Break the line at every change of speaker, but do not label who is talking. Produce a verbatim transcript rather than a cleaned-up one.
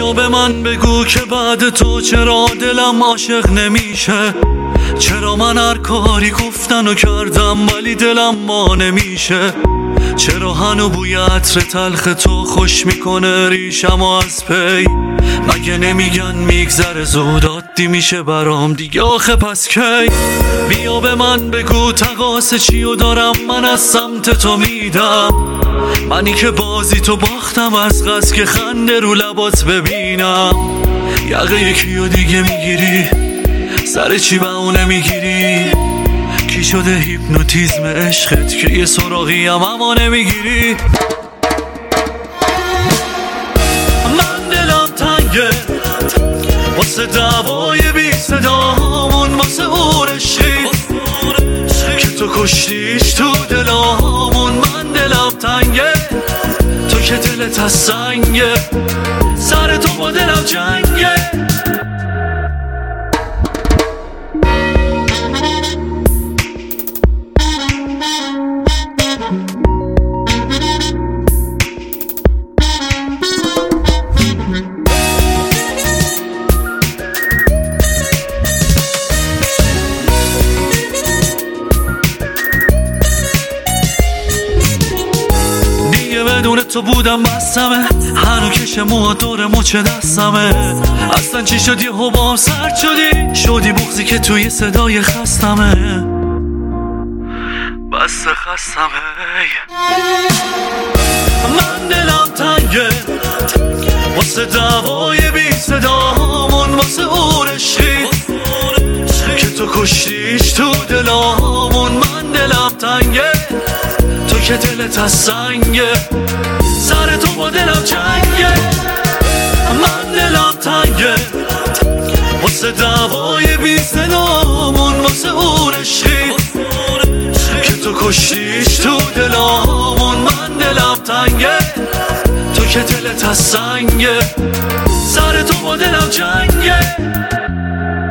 بیا به من بگو که بعد تو چرا دلم عاشق نمیشه، چرا من هر کاری گفتن و کردم ولی دلم ما نمیشه، چرا هنو بوی عطر تلخ تو خوش میکنه ریشم و از پی، مگه نمیگن میگذره زود عادی میشه برام دیگه آخه پس کی؟ بیا به من بگو تقاص چیو دارم من از سمت تو میدم، منی که بازی تو باختم از قصد که خنده رو لبات ببینم، یقه یکیو دیگه میگیری سر چی به اونه میگیری، کی شده هیپنوتیزم عشقت که یه سراغی هم اما نمیگیری. من دلم تنگه واسه دعوای بی صدامون، واسه اون عشقی که تو کشتیش تو دلامون. من دلم تنگه تو که دلت از سنگه، سر تو با دلم جنگه. بدون تو بودم بستمه، هنو کش موها دور مچ دستمه، اصلا چی شد یه حبام سرد شدی، شدی بغزی که توی صدای خستمه، بس خستمه. من دلم تنگه واسه دعوای بی صدامون، واسه اون عشقی که تو کشتیش تو دلامون. من دلم تنگه تو که دلت از سنگه، سر تو با دلم جنگه. من دلم تنگه واسه دعوای بی صدامون، واسه اون عشقی که تو کشتیش تو دلامون. من دلم تنگه تو که دلت از سنگه، سر تو با دلم جنگه.